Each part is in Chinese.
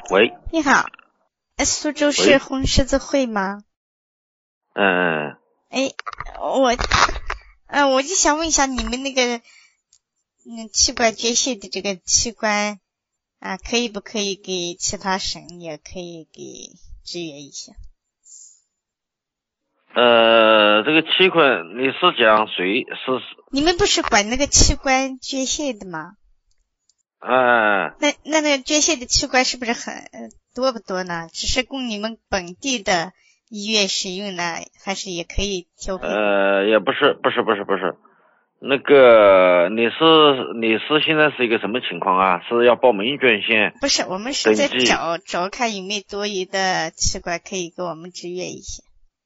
喂， 你好，苏州市红十字会吗？ 嗯。 哎，我就想问一下，你们那个器官捐献的这个器官啊，可以不可以给其他省，也可以给支援一下？ 这个器官你是讲谁是？ 你们不是管那个器官捐献的吗？那个捐献的器官是不是很多不多呢？只是供你们本地的医院使用呢，还是也可以调配？ 也不是。那个你是现在是一个什么情况啊？是要报名捐献？ 不是，我们是在找看有没有多余的器官可以给我们支援一下。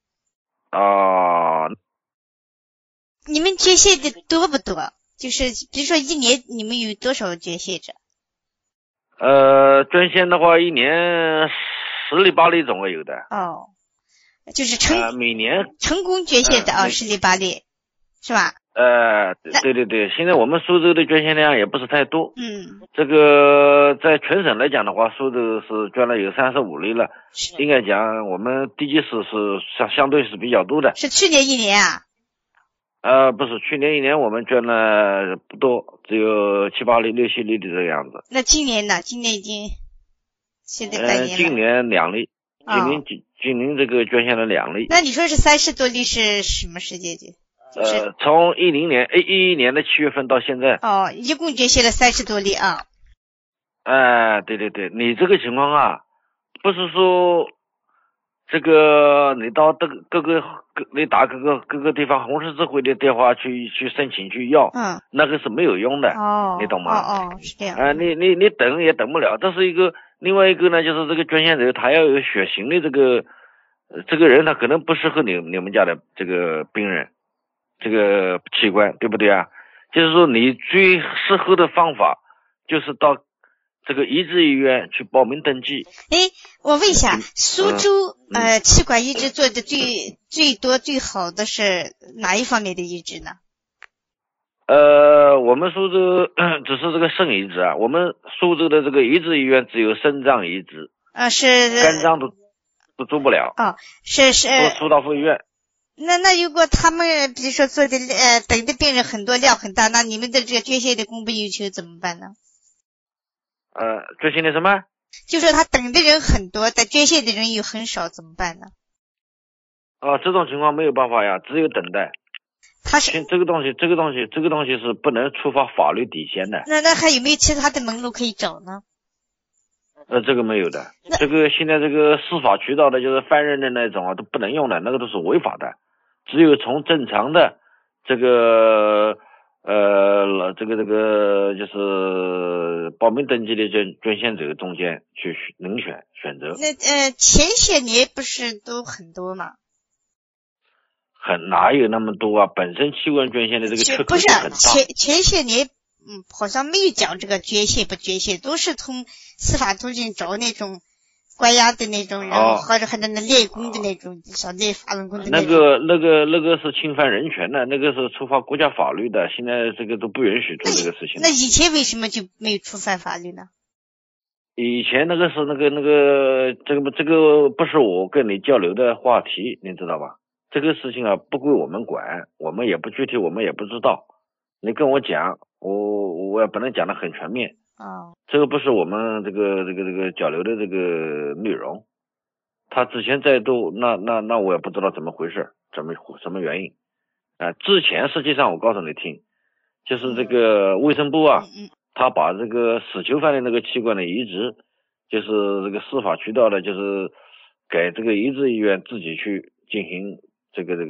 你们捐献的多不多？就是比如说一年你们有多少捐献者？ 捐献的话一年10例8例总会有的。 就是每年成功捐献的10例8例是吧？ 对，现在我们苏州的捐献量也不是太多。这个在全省来讲的话，苏州是捐了有35例了，应该讲我们地级市是相对是比较多的。 是去年一年啊？ 不是，去年一年我们捐了不多，只有7、8例、6、7例的这个样子。 那今年呢？今年已经现在半年了。 今年2例，今年这个捐献了2例。 那你说是30多例是什么时间点？ 从11年的7月份到现在。 一共捐献了30多例啊。 对，你这个情况啊，不是说这个你到你打各个地方红十字会的电话去申请去要，那个是没有用的。你懂吗？ 是这样。 你等也等不了。这是一个，另外一个呢，就是这个捐献者他要有血型的这个人，他可能不适合你们家的这个病人这个器官，对不对啊？就是说你最适合的方法就是到这个移植医院去报名登记。 我问一下，苏州器官移植做的最多最好的是哪一方面的移植呢？ 我们苏州只是这个肾移植啊，我们苏州的这个移植医院只有肾脏移植， 是肝脏都做不了。 是都苏大附医院。 那如果他们比如说做的等的病人很多，量很大，那你们的这个捐献的供不应求怎么办呢？ 捐献的什么？ 就说他等的人很多，但捐献的人又很少，怎么办呢？ 这种情况没有办法呀，只有等待。这个东西是不能触发法律底线的。 那还有没有其他的门路可以找呢？ 这个没有的。这个现在这个司法渠道的就是犯人的那种啊，都不能用的，那个都是违法的。只有从正常的这个就是报名登记的捐献者中间去选择。 那前些年不是都很多吗？ 哪有那么多啊？本身器官捐献的这个缺口不是很大。 前些年好像没有讲这个捐献不捐献，都是从司法途径找那种关押的那种人，或者还那练功的那种，像练法轮功的那种。 那个是侵犯人权的，那个是触发国家法律的，现在这个都不允许做这个事情。 那以前为什么就没有触犯法律呢？ 以前那个是这个不是我跟你交流的话题，你知道吧？这个事情啊不归我们管，我们也不具体，我们也不知道。你跟我讲，我也不能讲得很全面。这个不是我们这个交流的这个内容。他之前再多，那我也不知道怎么回事，什么原因。之前实际上我告诉你听，就是这个卫生部啊，他把这个死囚犯的那个器官的移植，就是这个司法渠道的，就是给这个移植医院自己去进行这个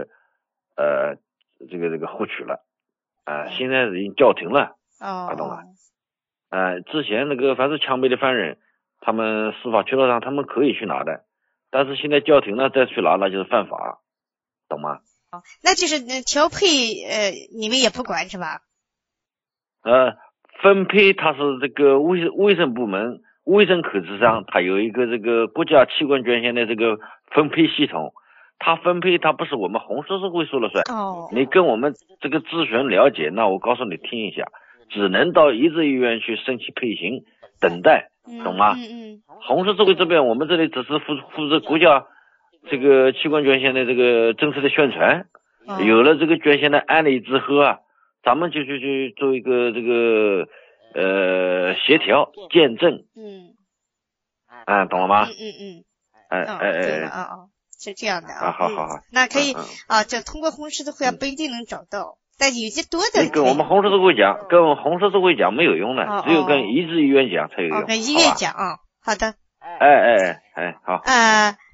获取了。现在已经叫停了。懂了。之前那个凡是枪毙的犯人，他们司法渠道上他们可以去拿的，但是现在叫停了再去拿，那就是犯法，懂吗？ 那就是调配你们也不管是吧？ 分配它是这个卫生部门卫生科之上，它有一个这个国家器官捐献的这个分配系统。他分配他不是我们红十字会说了算。你跟我们这个咨询了解，那我告诉你听一下，只能到移植医院去申请配型等待，懂吗？ 红十字会这边，我们这里只是负责国家这个器官捐献的这个正式的宣传。有了这个捐献的案例之后啊，咱们就去做一个这个协调见证。懂了吗？ 是这样的啊。 好。 那可以就通过红十字会不一定能找到，但有些多的。 跟我们红十字会讲，没有用的，只有跟医治医院讲才有用。 跟医院讲啊。好的。 好。